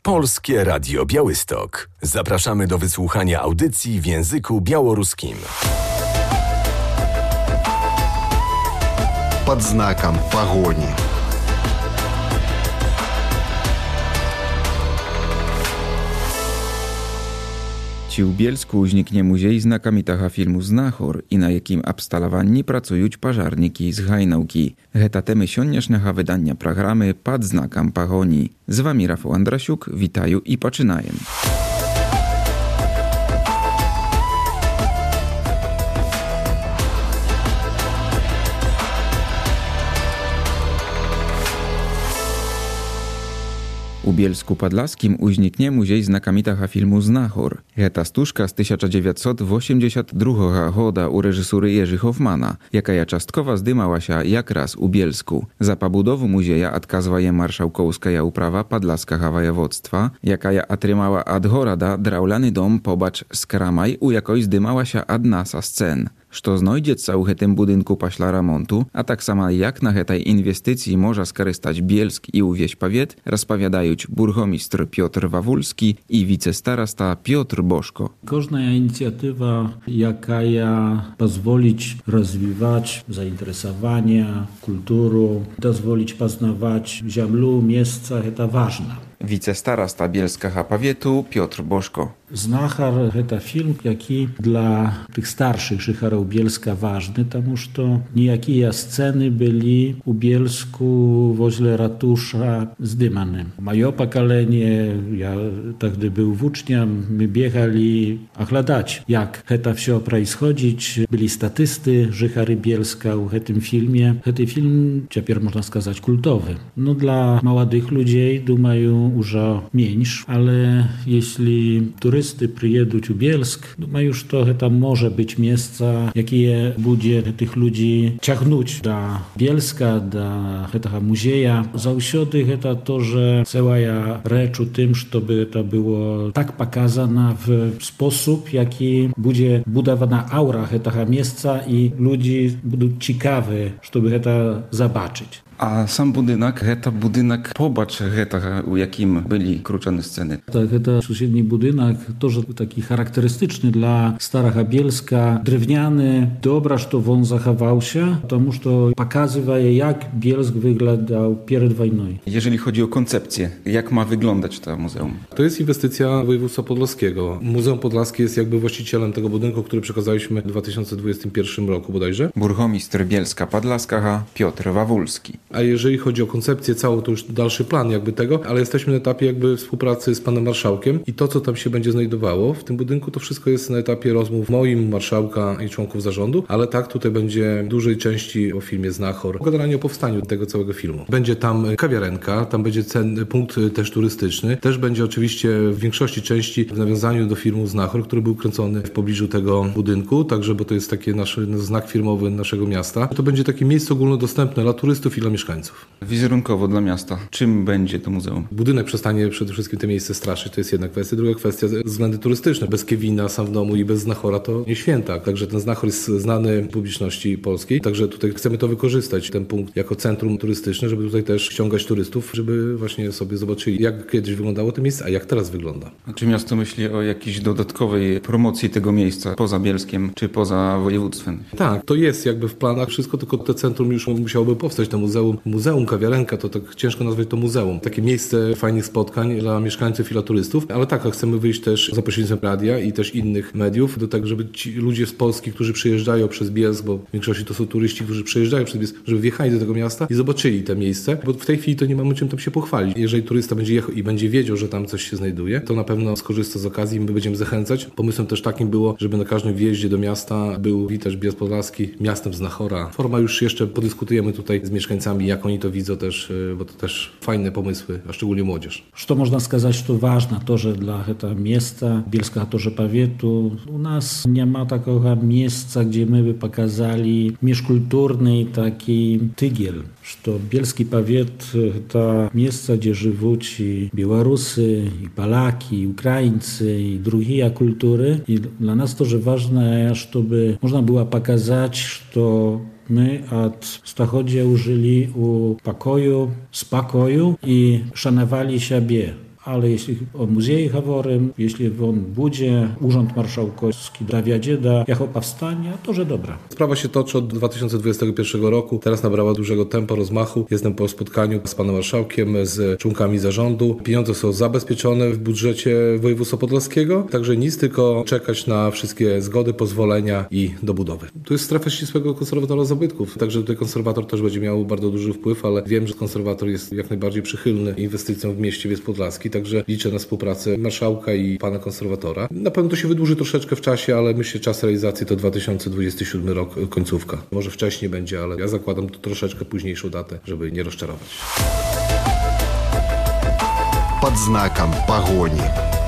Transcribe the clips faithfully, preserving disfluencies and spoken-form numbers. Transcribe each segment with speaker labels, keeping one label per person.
Speaker 1: Polskie Radio Białystok. Zapraszamy do wysłuchania audycji w języku białoruskim.
Speaker 2: Под знаком погони.
Speaker 3: Ci u Bielsku uzniknie muzej znakomitego filmu Znachor i na jakim abstalowani pracują pażarniki z Hajnałki. Heta temy sioniasznego wydania programy Pod znakiem pogoni. Z wami Rafał Andrasiuk, witają i poczynajem. U Bielsku Podlaskim uzniknie muzej znakomitego filmu Znachor. Heta stuszka z tysiąc dziewięćset osiemdziesiątego drugiego goda u reżysery Jerzy Hoffmana, jaka ja czastkowa zdymała się jak raz u Bielsku. Za pobudowu muzieja odkazuje marszałkowska uprawa Podlaskiego województwa, jaka ja otrzymała od horada draulany dom pobacz z Kramaj, u jakoj zdymała się od nasa scen. Što znajdzie u tym budynku paśla remontu, a tak samo jak na tej inwestycji może skorzystać Bielsk i uwieś powiat, rozpowiadają burgomistrz Piotr Wawulski i wicestarosta Piotr Boszko.
Speaker 4: Każda inicjatywa, jaka ja pozwolić rozwijać zainteresowania, kulturę, pozwolić poznawać ziemlu, miejsca, to ważne.
Speaker 3: Wicestarosta Bielskiego Powiatu Piotr Boszko.
Speaker 4: Znachor to film, jaki dla tych starszych życharów Bielska ważny, тому что niejakie sceny byli u Bielsku woźle ratusza zdymane. Moje pokolenie, ja wtedy był włóczniam, my biegali oglądać, jak to wszystko происходить. Byli statysty żychary Bielska u tym filmie. Ten film, teraz można сказать, kultowy. No dla młodych ludzi, думаю, już mniejszy, ale jeśli turysty przyjedą u Bielsk, думаю, już to tam może być miejsce, jakie będzie tych ludzi ciągnąć do Bielska, do tego muzeja. Zawsze to to, że cała rzecz o tym, żeby to było tak pokazane w sposób, jaki będzie budowana aura tego miejsca i ludzie będą ciekawi, żeby to zobaczyć.
Speaker 3: A sam budynek, to budynek pobacz tego, u jakim byli kruczone sceny.
Speaker 4: Tak, to sąsiedni budynek, też taki charakterystyczny dla Starego Bielska, drewniany, dobra, że on zachował się, потому что pokazuje, jak Bielsk wyglądał przed wojną.
Speaker 3: Jeżeli chodzi o koncepcję, jak ma wyglądać to muzeum?
Speaker 5: To jest inwestycja województwa podlaskiego. Muzeum Podlaskie jest jakby właścicielem tego budynku, który przekazaliśmy w dwa tysiące dwudziestym pierwszym roku bodajże.
Speaker 3: Burgomistrz Bielska Podlaskiego Piotr Wawulski.
Speaker 5: A jeżeli chodzi o koncepcję całą, to już dalszy plan jakby tego, ale jesteśmy na etapie jakby współpracy z panem marszałkiem i to, co tam się będzie znajdowało w tym budynku, to wszystko jest na etapie rozmów moim, marszałka i członków zarządu, ale tak, tutaj będzie w dużej części o filmie Znachor, generalnie o powstaniu tego całego filmu. Będzie tam kawiarenka, tam będzie cen, punkt też turystyczny, też będzie oczywiście w większości części w nawiązaniu do filmu Znachor, który był kręcony w pobliżu tego budynku, także, bo to jest taki nasz znak firmowy naszego miasta. To będzie takie miejsce ogólnodostępne dla turystów i dla mieszkańców.
Speaker 3: Wizerunkowo dla miasta. Czym będzie to muzeum?
Speaker 5: Budynek przestanie przede wszystkim te miejsce straszyć, to jest jedna kwestia. Druga kwestia, względy turystyczne. Bez Kevina sam w domu i bez Znachora to nie święta. Także ten Znachor jest znany publiczności polskiej. Także tutaj chcemy to wykorzystać, ten punkt jako centrum turystyczne, żeby tutaj też ściągać turystów, żeby właśnie sobie zobaczyli, jak kiedyś wyglądało to miejsce, a jak teraz wygląda.
Speaker 3: A czy miasto myśli o jakiejś dodatkowej promocji tego miejsca poza Bielskiem czy poza województwem?
Speaker 5: Tak, to jest jakby w planach wszystko, tylko to centrum już musiałoby powstać, to muzeum. Muzeum, kawiarenka, to tak ciężko nazwać to muzeum. Takie miejsce fajnych spotkań dla mieszkańców i dla turystów, ale tak, chcemy wyjść też za pośrednictwem radia i też innych mediów do tego, żeby ci ludzie z Polski, którzy przyjeżdżają przez Bielsk, bo w większości to są turyści, którzy przyjeżdżają przez Bielsk, żeby wjechali do tego miasta i zobaczyli te miejsce, bo w tej chwili to nie mamy czym tam się pochwalić. Jeżeli turysta będzie jechał i będzie wiedział, że tam coś się znajduje, to na pewno skorzysta z okazji i my będziemy zachęcać. Pomysłem też takim było, żeby na każdym wjeździe do miasta był witać Bielsk Podlaski miastem Znachora. Forma już jeszcze podyskutujemy tutaj z mieszkańcami, jak oni to widzą też, bo to też fajne pomysły, a szczególnie młodzież.
Speaker 4: Что можно сказать, что важно тоже для этого места, Bielskiego тоже powiatu. У нас нема такого места, где мы бы показали межкультурный taki tygiel, что Bielski powiat to miejsce, gdzie żyją i Białorusy, i Polaki, i Ukraińcy, i drugie kultury. I dla nas тоже ważne, żeby można było pokazać, что my od stochodzi użyli u pokoju, spokoju i szanowali siebie. ale jeśli o Muzeju Haworym, jeśli on będzie Urząd Marszałkowski dowiadzie do jako powstania, to że dobra.
Speaker 5: Sprawa się toczy od dwa tysiące dwudziestego pierwszego roku. Teraz nabrała dużego tempa, rozmachu. Jestem po spotkaniu z panem marszałkiem, z członkami zarządu. Pieniądze są zabezpieczone w budżecie województwa podlaskiego, także nic, tylko czekać na wszystkie zgody, pozwolenia i dobudowy. Tu jest strefa ścisłego konserwatora zabytków, także tutaj konserwator też będzie miał bardzo duży wpływ, ale wiem, że konserwator jest jak najbardziej przychylny inwestycjom w mieście Bielsk Podlaski, także liczę na współpracę marszałka i pana konserwatora. Na pewno to się wydłuży troszeczkę w czasie, ale myślę, czas realizacji to dwa tysiące dwudziesty siódmy rok, końcówka. Może wcześniej będzie, ale ja zakładam tu troszeczkę późniejszą datę, żeby nie rozczarować.
Speaker 2: Pod znakiem pogoni.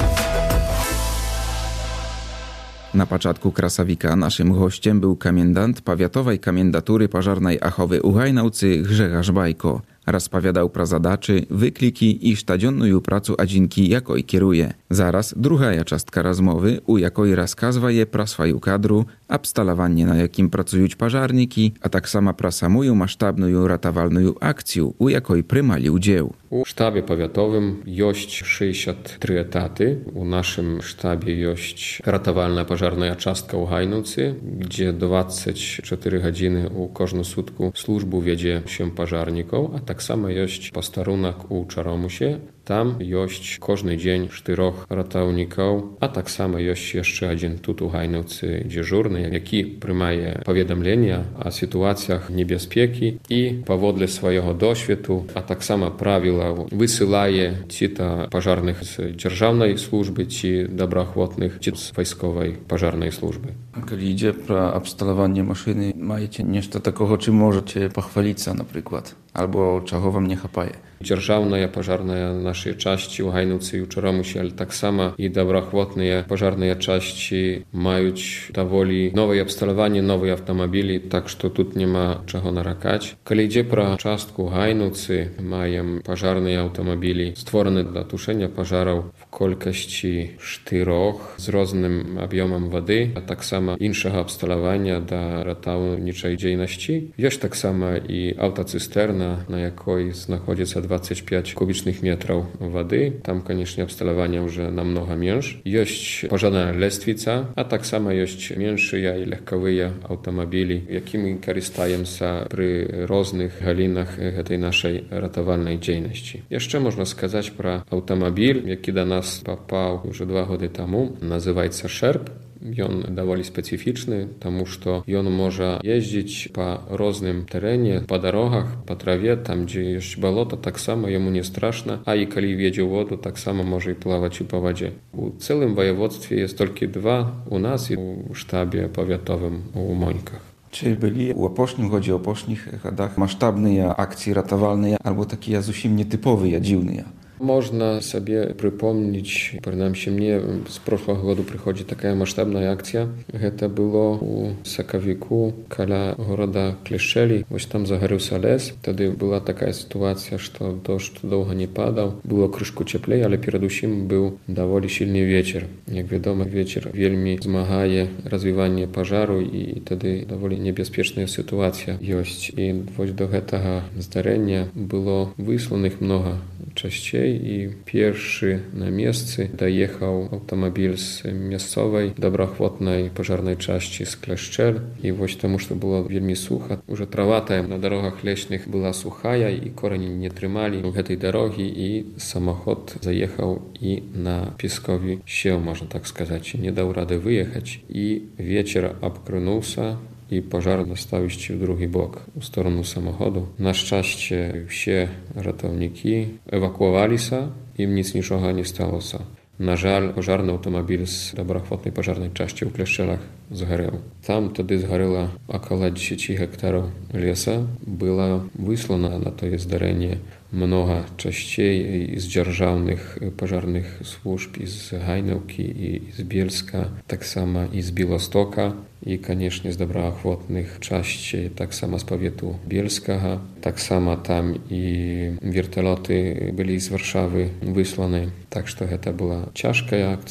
Speaker 3: Na początku Krasawika naszym gościem był komendant powiatowej komendatury pożarnej Achowy u Hajnałcy Grzegorz Bajko. Rozpowiadał pro zadaczy, wykliki i sztadzionną pracu adzinki, jakoj kieruje. Zaraz druga czastka rozmowy, u jakoj rozkazuje pro swoją kadru, abstalowanie na jakim pracują pożarniki, a tak samo pro samują masztabną ratowalną akcję, u jakoj prymali udział.
Speaker 6: U sztabie powiatowym jest sześćdziesiąt trzy etaty. U naszym sztabie jest ratowalna pożarna czastka u Hajnówcy, gdzie dwadzieścia cztery godziny u każdą sutku służbu wiedzie się pożarników, a tak samo jest posterunek u Czaromusie. Tam jest każdy dzień czterech ratowników, a tak samo jest jeszcze jeden tu u Hajnówcy dyżurny, jaki przyjmuje powiadomienia o sytuacjach niebezpieki i powodle swojego doświadku, a tak samo prawila wysyłaje ci to pożarnych z dzierżawnej służby, ci dobrochwotnych, ci z wojskowej pożarnej służby.
Speaker 7: A kiedy idzie pro abstalowanie maszyny, macie nešto takiego, czym możecie pochwalić się na przykład? Albo czego wam nie chapaje?
Speaker 6: Dzierżawna pożarna naszej części u Hajnówcy i u Czaromusie, ale tak samo i dobrochwotne pożarne części mają dowoli nowe abstalowanie, nowe automobili, tak że tu nie ma czego narakać. Kiedy idzie pro czastku Hajnówcy, mają pożarne automobili stworzone dla tuszenia pożarów w kolkości czterech z różnym objemem wody, a tak samo innego abstalowania dla ratowniczej działalności. Jest tak samo i autocysterna, na jakiej znajduje się dwadzieścia pięć kubicznych metrów wody. Tam koniecznie abstalowanie już namnogo mniejsze. Jest pożarna lestwica, a tak samo jest mniejsze i lekkowe automobili, jakimi korzystają się przy różnych galinach tej naszej ratowalnej działalności. Jeszcze można сказать про automobil, jaki do nas popał już dwa lata temu. Nazywa się Szerb. I on довольно specyficzny, тому что on może jeździć po różnym terenie, po drogach, po trawie, tam gdzie jest baloto, tak samo jemu nie straszno, a i kiedy wjedzie wodę, tak samo może i pływać po wodzie. U całym województwie jest tylko dwa u nas i u sztabie powiatowym u Mońkach.
Speaker 7: Czy byli u opocznych, chodzi o opocznych chodach, masztabne akcje ratowalne, albo takie zupełnie nietypowe, dziwne?
Speaker 6: Można sobie przypomnieć, przynajmniej mnie z proszłego roku przychodzi taka masштабna akcja. To było u Sokowiku, koło города Kleszczeli. Właśnie tam zagorał się les. Wtedy była taka sytuacja, że deszcz długo nie padał. Było troszkę cieplej, ale przede wszystkim był dość silny wiatr. Jak wiadomo, wiatr wielmi zmagaje rozwijanie pożaru i wtedy dość niebezpieczna sytuacja jest. I właśnie do tego zdarzenia było wysłanych mnogo częściej. I pierwszy na miejsce dojechał automobil z miejscowej, dobrochwotnej pożarnej części z Kleszczel. I właśnie тому, że było wielmi sucho, już trawa na drogach leśnych była sucha i koreni nie trzymali tej drogi i samochód zajechał i na pieskowi się, można tak сказать, nie dał rady wyjechać i wiatr obkręcił się i pożar dostał się w drugi bok, w stronę samochodu. Na szczęście wszyscy ratowniki ewakuowali się, im nic niczego nie stało się. Na żal, pożarny automobil z dobrochwotnej pożarnej części u Kleszczelach zgorał. Tam wtedy zgoręło około dziesięć hektarów lesa. Była wysłana na to zdarzenie mnogo częściej z dzierżawnych pożarnych służb i z Hajnówki i z Bielska, tak samo i z Białostoka i koniecznie z dobrochwotnych części, tak samo z powiatu bielskiego. Tak samo tam i wiertoloty byli z Warszawy wysłane. Tak że to była ciężka akcja.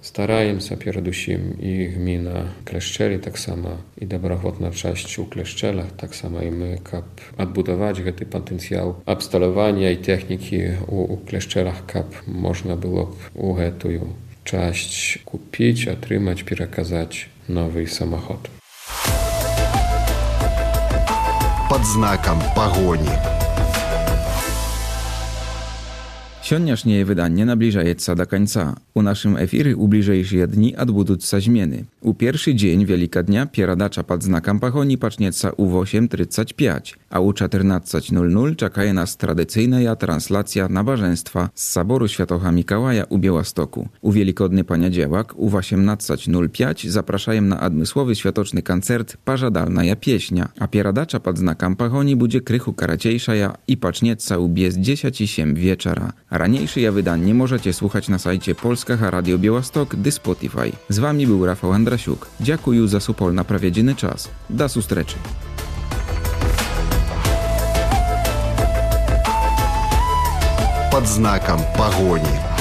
Speaker 6: Starajem się przede wszystkim i gmina Kleszczeli, tak samo i dobrowolna część u Kleszczelach, tak samo i my, kap odbudować ten potencjał abstalowania i techniki u, u Kleszczelach, kap można było u tę część kupić, otrzymać, przekazać nowy samochód.
Speaker 2: Под знаком погони.
Speaker 3: Сённяшняе выданне набліжаецца да канца. У нашым эфіры ў бліжэйшыя дні адбудуцца змены. У першы дзень Великадня перадача пад знакам пагоні пачнецца ў восем тридцать пять, а ў czternадцать ноль ноль чакае нас традыцыйная транслацыя набажэнства з сабору Świętego Mikołaja u Białostoku. У великодны панядзелак у восемнадцать ноль пять запрашаем на адмысловы святочны канцэрт «Пажадальная песня», а перадача пад знакам пагоні будзе крыху карацейшая і пачнецца ў без дзесяці сем вечара. Ранейшыя выданні можаце слухаць на сайце Polskiego Radio Białystok dy Spotify. Z wami był Rafał Andrasiuk. Dziękuję za supolna prawiedziny czas. Do sustreczy.
Speaker 2: Под знаком погони.